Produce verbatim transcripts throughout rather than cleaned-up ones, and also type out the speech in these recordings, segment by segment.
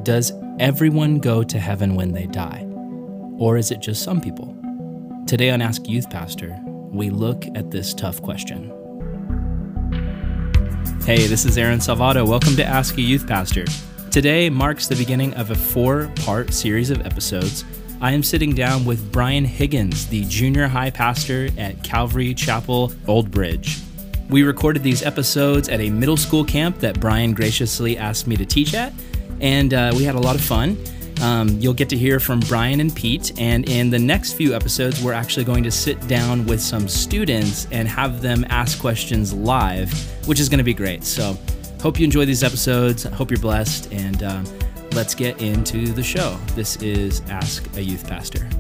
Does everyone go to heaven when they die? Or is it just some people? Today on Ask Youth Pastor, we look at this tough question. Hey, this is Aaron Salvato. Welcome to Ask a Youth Pastor. Today marks the beginning of a four-part series of episodes. I am sitting down with Brian Higgins, the junior high pastor at Calvary Chapel, Old Bridge. We recorded these episodes at a middle school camp that Brian graciously asked me to teach at, and uh, we had a lot of fun. Um, you'll get to hear from Brian and Pete, and in the next few episodes, we're actually going to sit down with some students and have them ask questions live, which is going to be great. So hope you enjoy these episodes. Hope you're blessed, and uh, let's get into the show. This is Ask a Youth Pastor.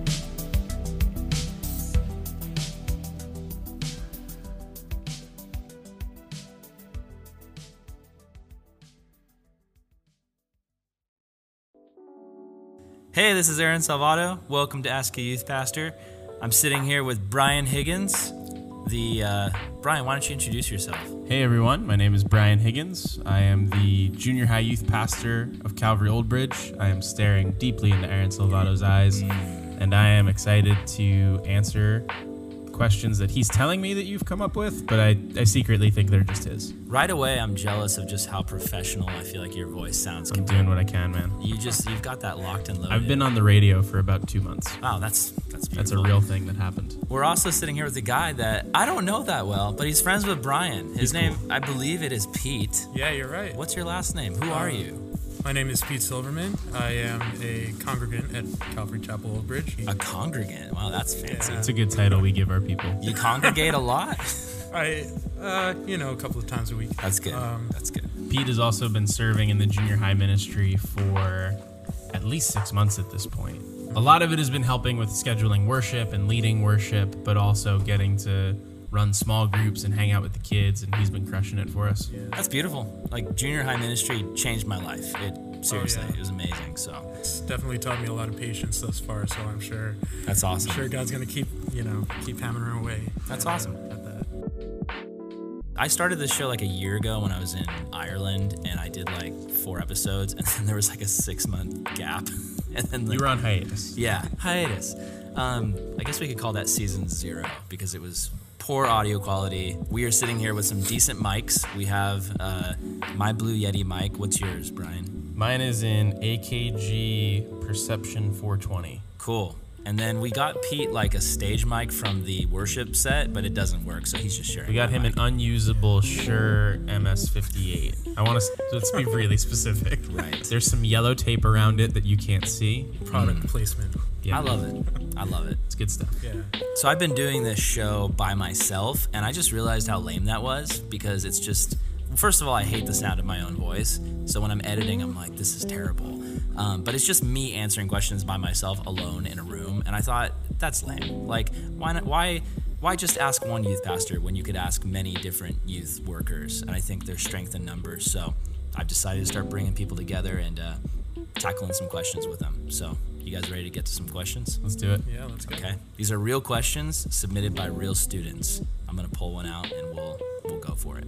Hey, this is Aaron Salvato. Welcome to Ask a Youth Pastor. I'm sitting here with Brian Higgins. The uh, Brian, why don't you introduce yourself? Hey everyone, my name is Brian Higgins. I am the junior high youth pastor of Calvary Old Bridge. I am staring deeply into Aaron Salvato's eyes, mm. and I am excited to answer questions that he's telling me that you've come up with, but I, I secretly think they're just his. Right away, I'm jealous of just how professional I feel like your voice sounds. I'm doing what I can, man. You just, you've got that locked and loaded. I've been on the radio for about two months. Wow, that's that's beautiful. That's a real thing that happened. We're also sitting here with a guy that I don't know that well, but he's friends with Brian. His he's name, cool. I believe it is Pete. Yeah, you're right. What's your last name? Who uh, are you? My name is Pete Silverman. I am a congregant at Calvary Chapel Old Bridge. A congregant? Wow, that's fancy. Yeah. It's a good title we give our people. You congregate a lot? I, uh, you know, a couple of times a week. That's good. Um, That's good. Pete has also been serving in the junior high ministry for at least six months at this point. A lot of it has been helping with scheduling worship and leading worship, but also getting to run small groups and hang out with the kids, and he's been crushing it for us. Yeah. That's beautiful. Like, junior high ministry changed my life. It seriously, oh, yeah. it was amazing. So it's definitely taught me a lot of patience thus far. So I'm sure that's awesome. I'm sure God's gonna keep, you know, keep hammering away. That's at, awesome. Uh, at that. I started this show like a year ago when I was in Ireland, and I did like four episodes, and then there was like a six month gap. And then like, you were on hiatus. Yeah, hiatus. Um, I guess we could call that season zero because it was poor audio quality. We are sitting here with some decent mics. We have uh, my Blue Yeti mic. What's yours, Brian? Mine is in A K G Perception four twenty. Cool. And then we got Pete like a stage mic from the worship set, but it doesn't work, so he's just sharing. We got him mic. an unusable Shure M S fifty-eight. I want to let's be really specific. Right. There's some yellow tape around it that you can't see. Product Mm. placement. Yeah. I love it. I love it. It's good stuff. Yeah. So I've been doing this show by myself, and I just realized how lame that was because it's just, first of all, I hate the sound of my own voice. So when I'm editing, I'm like, this is terrible. Um, but it's just me answering questions by myself alone in a room. And I thought, that's lame. Like, why not? Why, why just ask one youth pastor when you could ask many different youth workers? And I think there's strength in numbers. So I've decided to start bringing people together and uh, tackling some questions with them. So you guys ready to get to some questions? Let's do it. Yeah, let's go. Okay. These are real questions submitted by real students. I'm going to pull one out and we'll we'll go for it.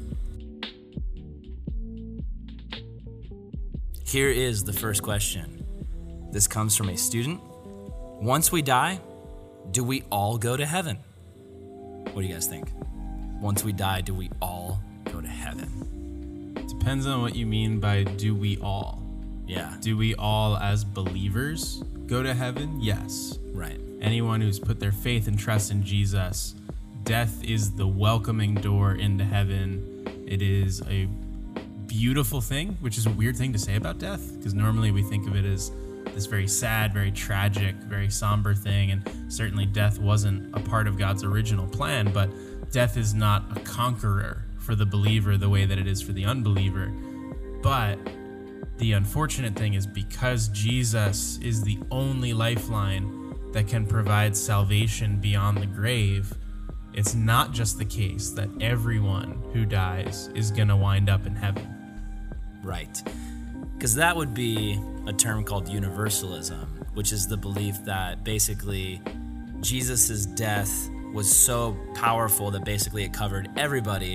Here is the first question. This comes from a student. Once we die, do we all go to heaven? What do you guys think? Once we die, do we all go to heaven? Depends on what you mean by do we all. Yeah. Do we all as believers go to heaven? Yes. Right. Anyone who's put their faith and trust in Jesus, death is the welcoming door into heaven. It is a beautiful thing, which is a weird thing to say about death, because normally we think of it as this very sad, very tragic, very somber thing, and certainly death wasn't a part of God's original plan, but death is not a conqueror for the believer the way that it is for the unbeliever. But the unfortunate thing is because Jesus is the only lifeline that can provide salvation beyond the grave, it's not just the case that everyone who dies is going to wind up in heaven. Right. Because that would be a term called universalism, which is the belief that basically Jesus' death was so powerful that basically it covered everybody.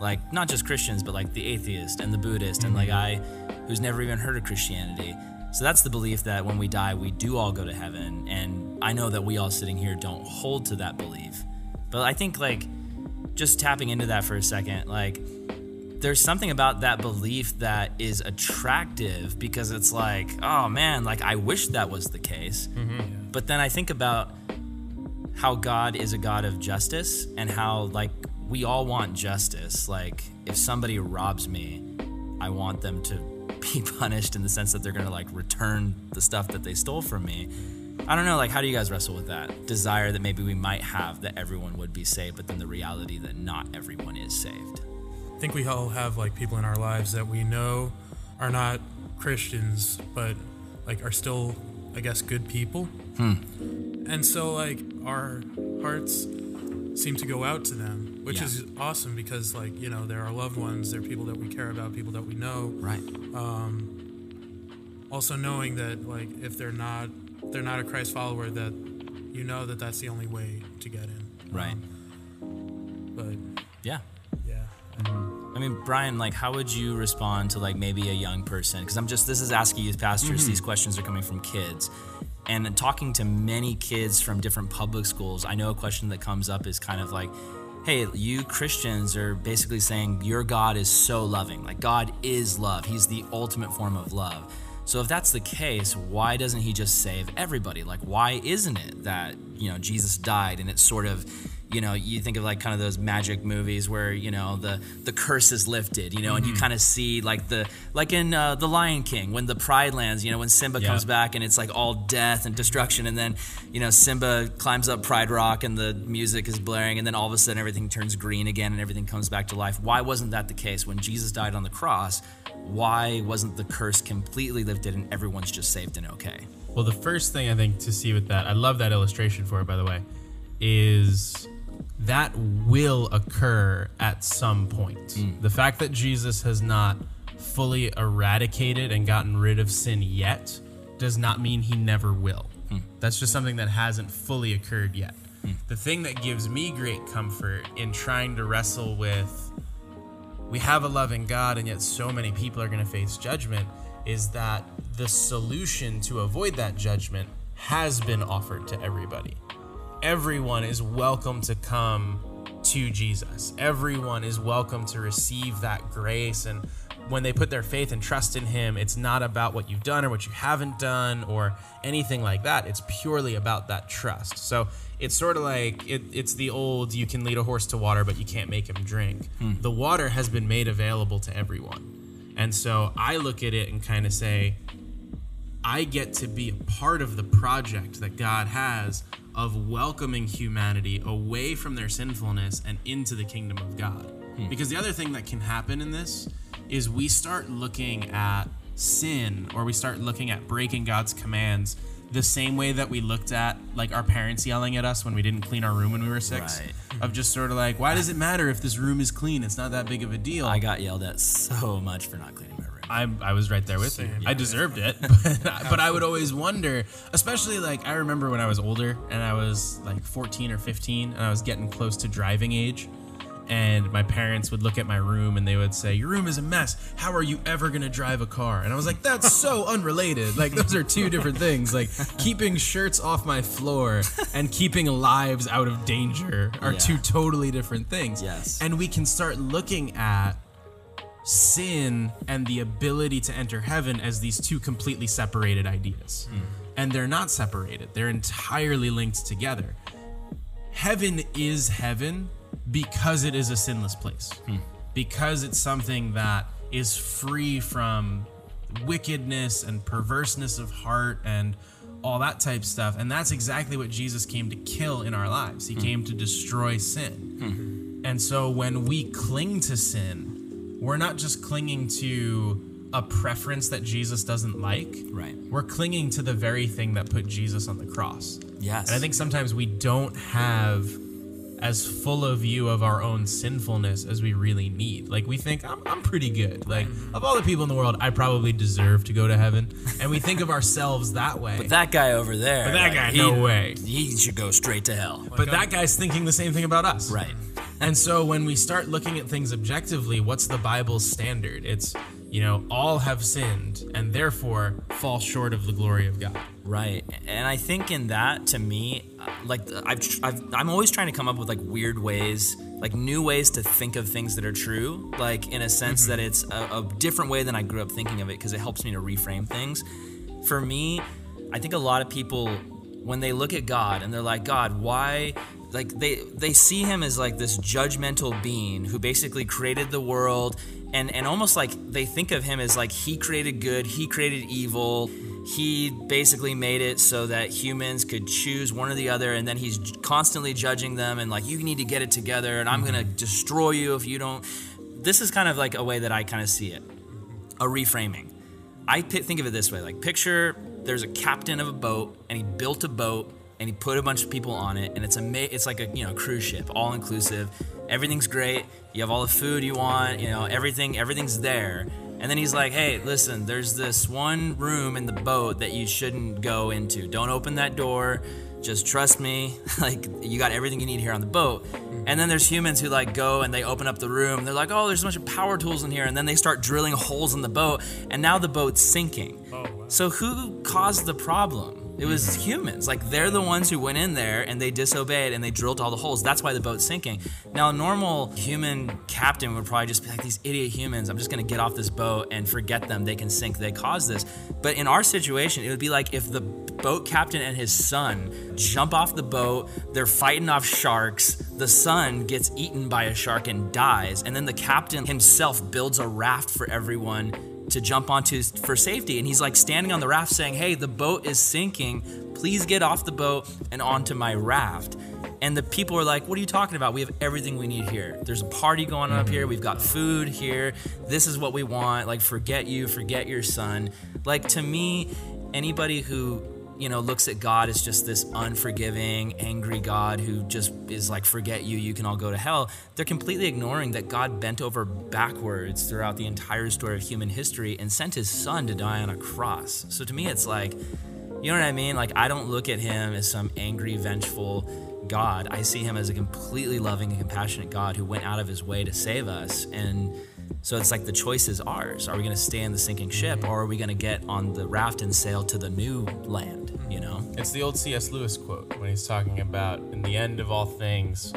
Like, not just Christians, but like the atheist and the Buddhist mm-hmm. and like I who's never even heard of Christianity. So that's the belief that when we die, we do all go to heaven. And I know that we all sitting here don't hold to that belief. But I think, like, just tapping into that for a second, like, there's something about that belief that is attractive because it's like, oh man, like, I wish that was the case. Mm-hmm. Yeah. But then I think about how God is a God of justice and how, like, we all want justice. Like, if somebody robs me, I want them to be punished in the sense that they're going to, like, return the stuff that they stole from me. I don't know, like, how do you guys wrestle with that desire that maybe we might have that everyone would be saved, but then the reality that not everyone is saved? I think we all have, like, people in our lives that we know are not Christians, but, like, are still, I guess, good people. Hmm. And so, like, our hearts seem to go out to them, which yeah. is awesome because, like, you know, they're our loved ones, they're people that we care about, people that we know. Right. Um, also knowing that, like, if they're not they're not a Christ follower, that you know that that's the only way to get in. Right. Um, but yeah. Yeah. I mean, Brian, like, how would you respond to, like, maybe a young person? Because I'm just, this is Ask a Youth Pastor, mm-hmm. These questions are coming from kids. And talking to many kids from different public schools, I know a question that comes up is kind of like, hey, you Christians are basically saying your God is so loving. Like, God is love. He's the ultimate form of love. So if that's the case, why doesn't he just save everybody? Like, why isn't it that, you know, Jesus died and it's sort of, you know, you think of like kind of those magic movies where, you know, the, the curse is lifted, you know, mm-hmm. and you kind of see like the, like in uh, The Lion King, when the pride lands, you know, when Simba yeah. comes back and it's like all death and destruction. And then, you know, Simba climbs up Pride Rock and the music is blaring. And then all of a sudden everything turns green again and everything comes back to life. Why wasn't that the case? When Jesus died on the cross, why wasn't the curse completely lifted and everyone's just saved and okay? Well, the first thing I think to see with that, I love that illustration for it, by the way, is that will occur at some point. Mm. The fact that Jesus has not fully eradicated and gotten rid of sin yet does not mean he never will. Mm. That's just something that hasn't fully occurred yet. Mm. The thing that gives me great comfort in trying to wrestle with, we have a loving God and yet so many people are going to face judgment, is that the solution to avoid that judgment has been offered to everybody. Everyone is welcome to come to Jesus. Everyone is welcome to receive that grace. And when they put their faith and trust in him, it's not about what you've done or what you haven't done or anything like that. It's purely about that trust. So it's sort of like, it, it's the old, you can lead a horse to water, but you can't make him drink. Hmm. The water has been made available to everyone. And so I look at it and kind of say, I get to be a part of the project that God has of welcoming humanity away from their sinfulness and into the kingdom of God. Hmm. Because the other thing that can happen in this is we start looking at sin, or we start looking at breaking God's commands the same way that we looked at like our parents yelling at us when we didn't clean our room when we were six. Right. Of just sort of like, why does it matter if this room is clean? It's not that big of a deal. I got yelled at so much for not cleaning my room. I I was right there with Same, you. yeah. I deserved it, but, but I would always wonder, especially like I remember when I was older and I was like fourteen or fifteen and I was getting close to driving age, and my parents would look at my room and they would say, your room is a mess. How are you ever going to drive a car? And I was like, that's so unrelated. Like, those are two different things. Like, keeping shirts off my floor and keeping lives out of danger are Yeah. two totally different things. Yes. And we can start looking at sin and the ability to enter heaven as these two completely separated ideas. Mm. And they're not separated. They're entirely linked together. Heaven is heaven because it is a sinless place. Hmm. Because it's something that is free from wickedness and perverseness of heart and all that type stuff. And that's exactly what Jesus came to kill in our lives. He hmm. came to destroy sin. Hmm. And so when we cling to sin, we're not just clinging to a preference that Jesus doesn't like. Right. We're clinging to the very thing that put Jesus on the cross. Yes. And I think sometimes we don't have as full a view of our own sinfulness as we really need. Like, we think, I'm, I'm pretty good. Like, of all the people in the world, I probably deserve to go to heaven. And we think of ourselves that way. But that guy over there, But that like, guy, he, no way. He should go straight to hell. But that guy's thinking the same thing about us. Right. And so when we start looking at things objectively, what's the Bible's standard? It's, you know, all have sinned and therefore fall short of the glory of God. Right. And I think in that, to me, like I've, I've, I'm always trying to come up with like weird ways, like new ways to think of things that are true, like in a sense mm-hmm. that it's a, a different way than I grew up thinking of it, because it helps me to reframe things. For me, I think a lot of people, when they look at God and they're like, God, why? Like they, they see him as like this judgmental being who basically created the world, and, and almost like they think of him as like he created good, he created evil. He basically made it so that humans could choose one or the other, and then he's constantly judging them and like, you need to get it together, and I'm mm-hmm. going to destroy you if you don't. This is kind of like a way that I kind of see it, a reframing. I p- think of it this way, like picture there's a captain of a boat, and he built a boat, and he put a bunch of people on it, and it's a it's like a you know cruise ship, all inclusive. Everything's great. You have all the food you want, you know, everything everything's there. And then he's like, hey, listen, there's this one room in the boat that you shouldn't go into. Don't open that door. Just trust me. Like, you got everything you need here on the boat. And then there's humans who like go and they open up the room. They're like, oh, there's a bunch of power tools in here. And then they start drilling holes in the boat. And now the boat's sinking. Oh, wow. So who caused the problem? It was humans. Like, they're the ones who went in there and they disobeyed and they drilled all the holes. That's why the boat's sinking. Now, a normal human captain would probably just be like, these idiot humans, I'm just going to get off this boat and forget them. They can sink. They caused this. But in our situation, it would be like if the boat captain and his son jump off the boat, they're fighting off sharks, the son gets eaten by a shark and dies, and then the captain himself builds a raft for everyone to jump onto for safety. And he's like standing on the raft saying, hey, the boat is sinking. Please get off the boat and onto my raft. And the people are like, what are you talking about? We have everything we need here. There's a party going on up here. We've got food here. This is what we want. Like, forget you, forget your son. Like, to me, anybody who, you know, looks at God as just this unforgiving, angry God who just is like, forget you, you can all go to hell. They're completely ignoring that God bent over backwards throughout the entire story of human history and sent his son to die on a cross. So to me, it's like, you know what I mean? Like, I don't look at him as some angry, vengeful God. I see him as a completely loving and compassionate God who went out of his way to save us. And so it's like the choice is ours. Are we going to stay in the sinking ship, or are we going to get on the raft and sail to the new land, you know? It's the old C S Lewis quote when he's talking about, in the end of all things,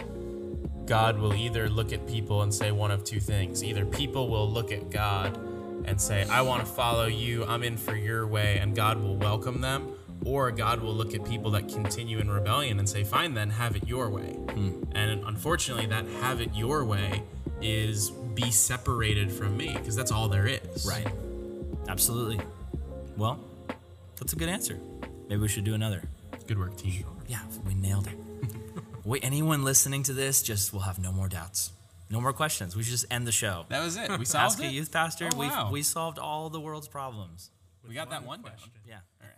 God will either look at people and say one of two things. Either people will look at God and say, I want to follow you, I'm in for your way, and God will welcome them. Or God will look at people that continue in rebellion and say, fine then, have it your way. Mm. And unfortunately, that have it your way is be separated from me, because that's all there is. Right. Absolutely. Well, that's a good answer. Maybe we should do another. Good work, team. Yeah, we nailed it. Wait, anyone listening to this just will have no more doubts. No more questions. We should just end the show. That was it. We solved Ask it. a Youth Pastor. Oh, wow. we we solved all the world's problems. We got that one down. Yeah. All right.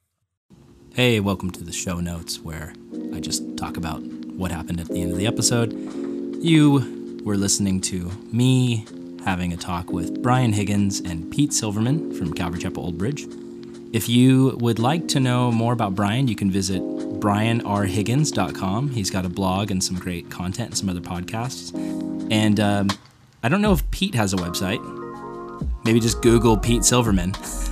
Hey, welcome to the show notes, where I just talk about what happened at the end of the episode. You were listening to me having a talk with Brian Higgins and Pete Silverman from Calvary Chapel Old Bridge. If you would like to know more about Brian, you can visit brian r higgins dot com. He's got a blog and some great content and some other podcasts. And um, I don't know if Pete has a website. Maybe just Google Pete Silverman.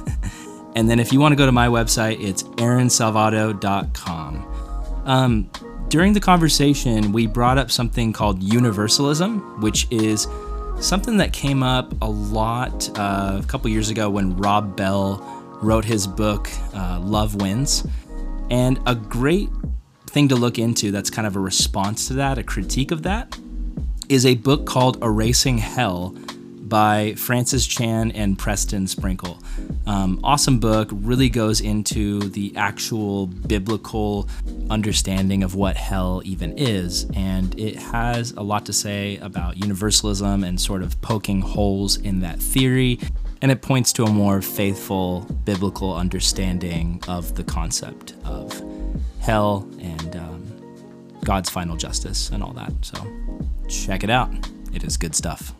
And then if you want to go to my website, it's aaron salvato dot com. Um, during the conversation, we brought up something called universalism, which is something that came up a lot uh, a couple years ago when Rob Bell wrote his book, uh, Love Wins. And a great thing to look into that's kind of a response to that, a critique of that, is a book called Erasing Hell by Francis Chan and Preston Sprinkle. Um, awesome book, really goes into the actual biblical understanding of what hell even is, and it has a lot to say about universalism and sort of poking holes in that theory, and it points to a more faithful biblical understanding of the concept of hell and um, God's final justice and all that. So check it out. It is good stuff.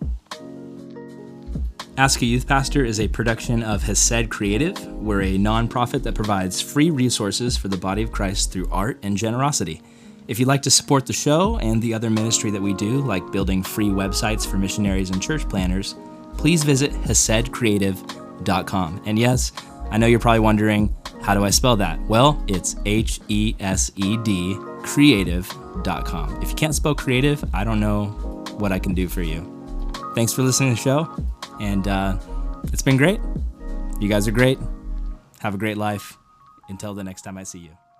Ask a Youth Pastor is a production of Hesed Creative. We're a nonprofit that provides free resources for the body of Christ through art and generosity. If you'd like to support the show and the other ministry that we do, like building free websites for missionaries and church planners, please visit hesed creative dot com. And yes, I know you're probably wondering, how do I spell that? Well, it's H E S E D creative dot com. If you can't spell creative, I don't know what I can do for you. Thanks for listening to the show, and uh, it's been great. You guys are great. Have a great life. Until the next time I see you.